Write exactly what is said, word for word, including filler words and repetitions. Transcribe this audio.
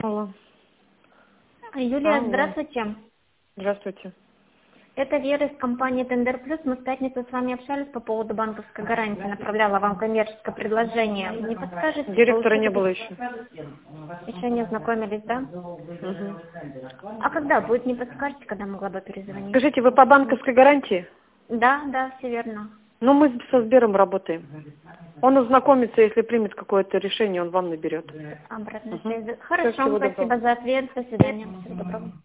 Алло. Юлия, Алло. здравствуйте. Здравствуйте. Это Вера из компании Тендер Плюс. Мы в пятницу с вами общались по поводу банковской гарантии. Направляла вам коммерческое предложение. Не подскажете? Директора не получили- было еще. Еще не ознакомились, да? Мгм. А когда будет, не подскажете, когда могла бы перезвонить? Скажите, вы по банковской гарантии? Да, да, все верно. Ну, мы со Сбером работаем. Он ознакомится, если примет какое-то решение, он вам наберет. Обратная Мгм. связь. Всё, Хорошо, всего спасибо доброго. за ответ. До свидания. Всего доброго.